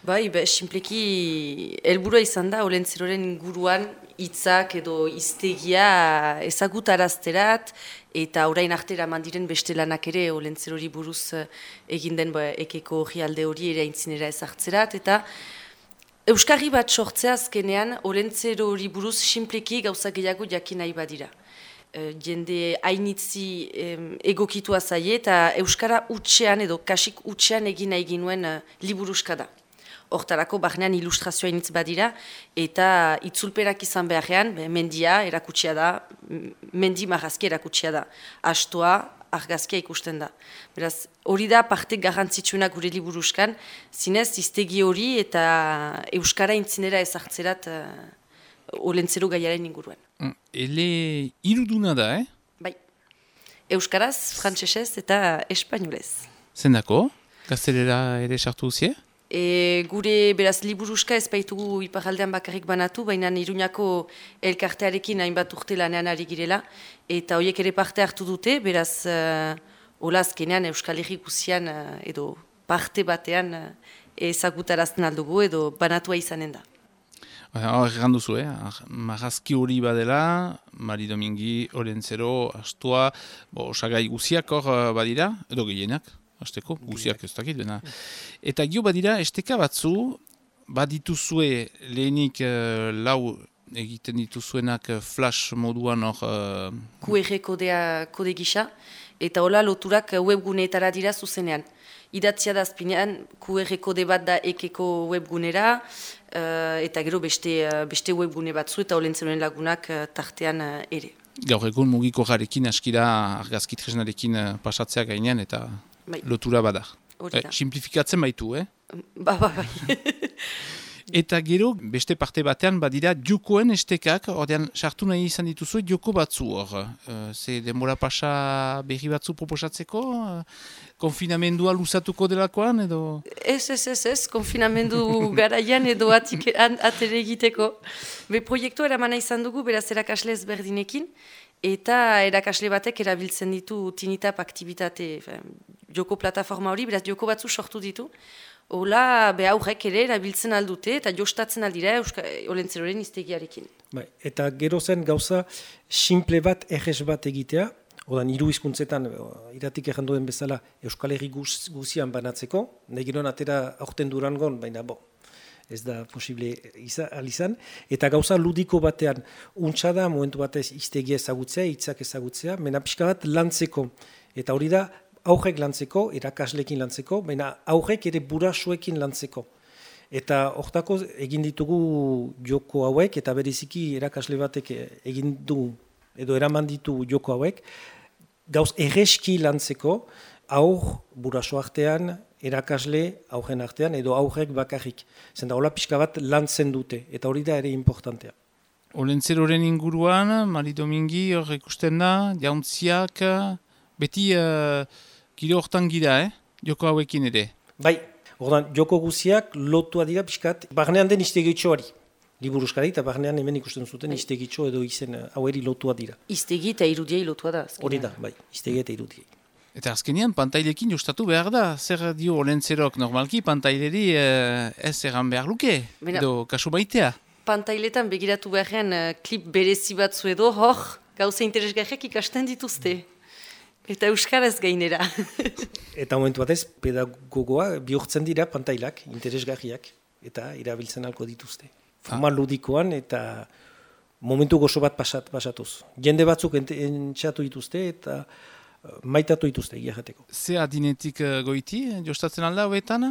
Bai, simpleki helburua izan da Olentzeroren inguruan hitzak edo hiztegia ezagutarazterat eta orain artera mandiren beste lanak ere Olentzerori buruz egin den ekeko orrialde hori ere aintzinera ezartzerat eta euskarri bat sortzea azkenean Olentzerori buruz simpleki gauza gehiago jakin nahi badira. Jende hainitzi egokitua zaie eta euskara utxean edo kasik utxean egin nahi ginuen liburuska da. Hortarako barnean ilustrazioa initz badira, eta itzulperak izan beharrean, mendia erakutsia da, mendi marrazki erakutsia da. Astoa, argazkia ikusten da. Beraz, hori da parte garrantzitsuena gure liburuskan, zinez, hiztegi hori eta euskara intzinera ezartzerat Olentzero gaiaren inguruan. Ele iruduna da, Bai. Euskaraz, frantsesez eta espainolez. Zendako? Gaztelera ere sartu duzie? Gure beraz liburuska ez baitugu iparaldean bakarrik banatu, baina Iruñako elkartearekin hainbat urte lanean ari girela, eta horiek ere parte hartu dute, beraz hola azkenean Euskal Herri guzian edo parte batean ezagutarazten aldugu edo banatua izanen da. Hor egan duzu, marrazki hori badela, Mari Domingi, Olentzero, Astoa, osagai guziak hor badira, edo gehienak. Azteko, guziak ez dakit, bena. Eta gio badira, esteka batzu, badituzue lehenik lau egiten dituzuenak flash moduan hor... QR kode gisa, eta hola loturak webguneetara dira zuzenean. Idatzia da azpinean, QR kode bat da ekeko webgunera, eta gero beste webgune batzu eta Olentzeroren lagunak tartean ere. Gaur egun mugiko jarekin askira argazki tresnarekin pasatzea gainean eta... Bai. Lotura bada. Simplifikatzen baitu, Bai. Eta gero, beste parte batean badira diokoen estekak, ordean sartu nahi izan dituzu dioko batzu hor. Ze denbora pasa berri batzu proposatzeko? Konfinamendua luzatuko delakoan edo? Ez, konfinamendu garaian edo atere egiteko. Proiektua eramana izan dugu, beraz erakasle ezberdinekin, eta erakasle batek erabiltzen ditu tinitap aktibitate, joko plataforma hori, beraz joko batzu sortu ditu. Hola, aurrek ere erabiltzen aldute eta jostatzen aldira Olentzeroren hiztegiarekin. Bai, eta gero zen gauza simple bat, errez bat egitea, odan hiru hizkuntzetan iratik erranduen bezala Euskal Herri guzian banatzeko, nahi gero atera aurten Durangon, baina ez da posible izan, eta gauza ludiko batean untsa da momentu batez hiztegia ezagutzea, hitzak ezagutzea, mena pixka bat lantzeko, eta hori da aurrek lantzeko, erakaslekin lantzeko, baina aurrek ere burasuekin lantzeko. Eta hortako egin ditugu joko hauek, eta bereziki erakasle batek egin du, edo eraman ditu joko hauek, gauz erreski lantzeko, aur buraso artean, erakasle aurren artean, edo aurrek bakarrik. Zenta hola pixka bat lantzen dute, eta hori da ere importantea. Olentzeroren inguruan, Mari Domingi hor ikusten da, jauntziak, beti... Giro hortan gira, joko hauekin ere? Bai, ordan, joko guziak lotua dira pixkat, barnean den iztegitxoari. Liburuskari eta barnean hemen ikusten zuten iztegitxo edo izen haueri lotua dira. Iztegi eta irudiei lotua da. Hori da, bai, iztegi eta irudiei. Eta azkenean pantailekin jostatu behar da, zer dio Olentzerok normalki pantaileri ez egan behar luke, edo kasu baitea. Pantailetan begiratu beharren klip berezi batzu edo hor, gauza interesgarriak ikasten dituzte. Eta euskaraz gainera. Eta momentu batez, pedagogoa bihurtzen dira pantailak, interesgarriak, eta irabiltzen alko dituzte. Forma ludikoan eta momentu gozo bat pasatuz. Jende batzuk entxatu dituzte eta maitatu dituzte, egiateko. Ze adinetik goiti, jostatzen alda hoetan?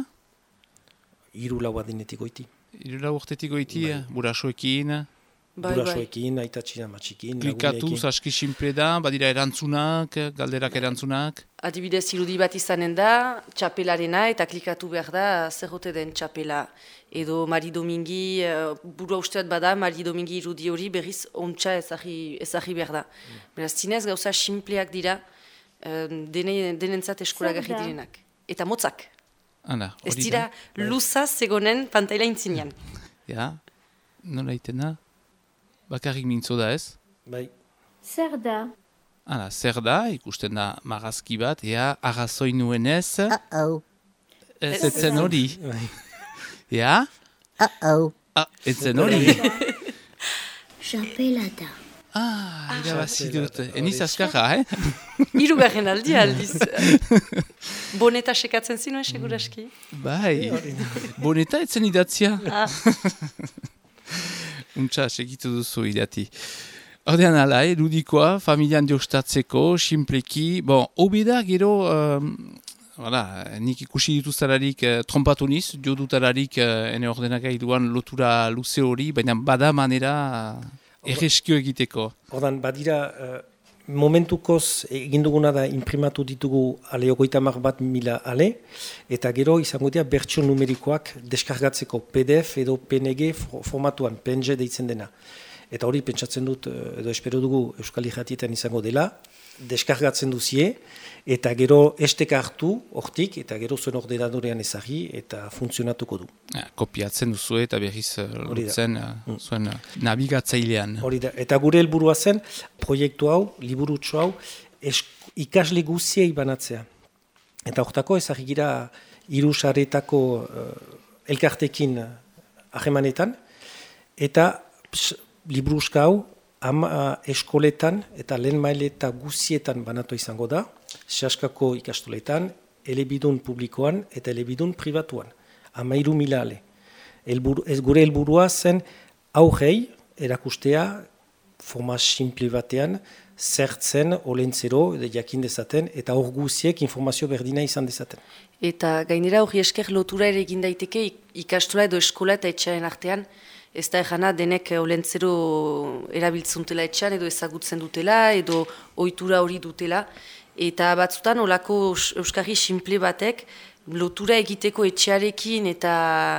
3 adinetik goiti. 3 urtetik goiti, burasoekin... Burasoekin, aitatxina matxikin, klikatuz, aski simple da, badira erantzunak, galderak erantzunak. Adibidez irudi bat izanen da, txapelarena eta klikatu behar da zerrote den txapela. Edo Mari Domingi, burua usteat bada, Mari Domingi irudi hori berriz ontsa ezagri behar da. Beraz, zinez gauza simpleak dira, denentzat eskuragarri direnak. Eta motzak. Ez dira luzaz egonen pantaila intzinean. Ja, nola iten da? Bakarrik mintzo da ez? Bai. Zer da? Zer da, ikusten da marazki bat, arrazoi nuenez. Uh-oh. Ez etzen hori. Ja? Etzen hori. Chapelada. Irabazi dut. Eniz azkarra, Hirugarren aldiz. Boneta sekatzen zinuen, seguraski? Bai, boneta etzen idatzia. Untxa, segitu duzu idati. Ordean ala, ludikoa, familian jostatzeko, simpleki, obeda gero, nik ikusi dituztararik trompatu niz, jo dutararik ene ordenagailuan lotura luze hori, baina bada manera erreskio egiteko. Ordan, badira, momentukoz eginduguna da imprimatu ditugu ale 30.000 ale, eta gero izango dira bertsio numerikoak deskargatzeko PDF edo PNG formatuan, PNG deitzen dena. Eta hori pentsatzen dut, edo espero dugu Euskal Irratietan izango dela, deskargatzen duzie, eta gero esteka hartu, hortik, eta gero zuen ordenadorean ezagri, eta funtzionatuko du. Kopiatzen duzu eta berriz lotzen zuen nabigatzailean. Hori da, eta gure helburua zen, proiektu hau, liburutxo hau, ikasle guziei banatzea. Eta hortako ezagri gira hirusaretako elkartekin ahemanetan, eta liburuska hau, eskoletan eta lehen maileta guzietan banatu izango da, Seaskako ikastoletan, elebidun publikoan eta elebidun pribatuan. 13.000 ale. Gure helburua zen aurrei erakustea forma simple batean zertzen olentzero jakin dezaten eta hor guziek informazio berdina izan dezaten. Eta gainera hori esker lotura ere egin daiteke ikastola edo eskola eta etxaren artean, ez da egana denek olentzero erabiltzuntela etxan edo ezagutzen dutela edo ohitura hori dutela. Eta batzutan olako euskarri simple batek lotura egiteko etxearekin eta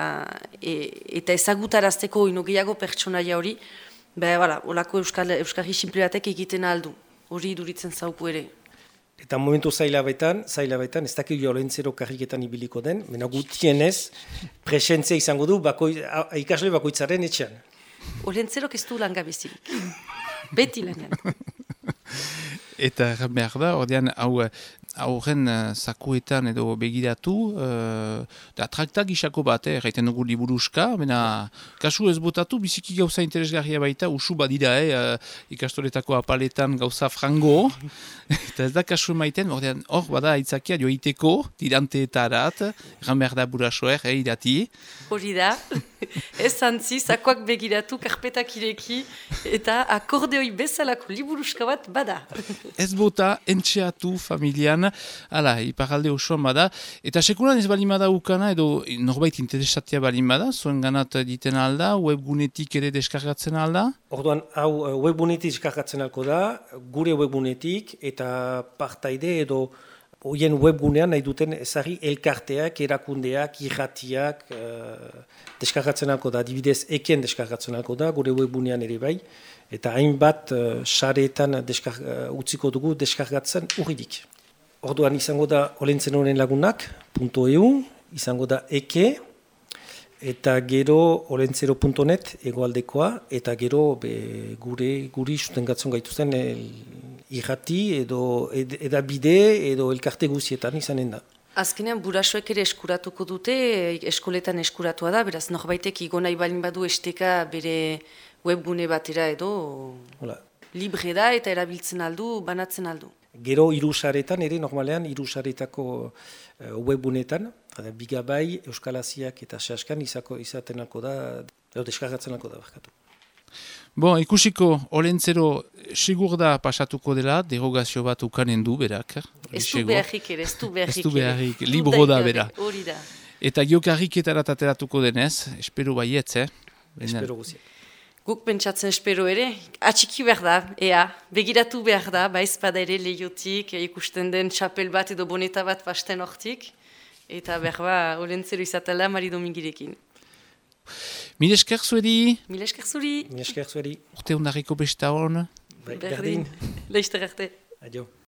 ezagutarazteko ino gehiago pertsonaia hori, olako euskarri simple batek egiten aldu. Hori iduritzen zauku ere. Eta momentu zaila baitan, ez dakik olentzero karriketan ibiliko den, mena gutienez presentzia izango du ikasle bakoitzaren etxean. Olentzerok ez du langabezirik. Beti lanean. Eta behar da, ordean aurren zakuetan edo begiratu, da traktak isako bat, erraiten dugu liburuska, mena kasu ez botatu, biziki gauza interesgarria baita, usu badira, ikastoretako apaletan gauza frango, eta ez da kasu emaiten, ordean hor bada aitzakia joiteko, tiranteetarat, erran behar da burasoer, irati. Hori da, ez zantzi, zakoak begiratu, karpetak ireki, eta akordeoi bezalako liburuska bat bada. Ez bota entxeatu familian, iparalde osoan bada, eta sekulan ez balin bada ukana, edo norbait interesatia balin bada, zuen ganat egiten alda, webgunetik ere deskargatzen alda? Orduan, hau webgunetik deskargatzen alko da, gure webgunetik, eta partaide edo hoien webgunean nahi duten ezagri elkarteak, erakundeak, irratiak, deskargatzen alko da, adibidez eken deskargatzen alko da, gure webgunean ere bai, eta hainbat sareetan utziko dugu deskargatzen urridik. Orduan izango da olentzenoren lagunak.eu, izango da eke, eta gero olentzero.net egoaldekoa, eta gero guri sustengatzen gaituzten irrati edo edabide edo elkarte guzietan izanen da. Azkenean burasoek ere eskuratuko dute, eskoletan eskuratua da, beraz norbaitek igo nahi balin badu esteka bere webgune batera edo libre da eta erabiltzen aldu, banatzen aldu. Gero hirusaretan ere normalean hirusaretako webgunetan, Bigabai, Euskalaziak eta Seaskan izaten alko da, edo deskargatzen alko da barkatu. Ikusiko olentzero segur da pasatuko dela, derogazio bat ukanen du berak. Ez du beharrik ere, ez du beharrik, libro da bera. Hori da. Eta geokarriketara tateratuko denez, espero baietz, Espero guziak. Guk pentsatzen espero ere, atxiki behar da, begiratu behar da, baizpada ere lehiotik, ikusten den txapel bat edo boneta bat pasten hortik, eta behar olentzero izatela Mari Domingirekin. Mil esker zuedi? Mil esker zuri. Mil esker zuedi. Urte ondarriko besta hon? Berdin. Leizter arte. Adio.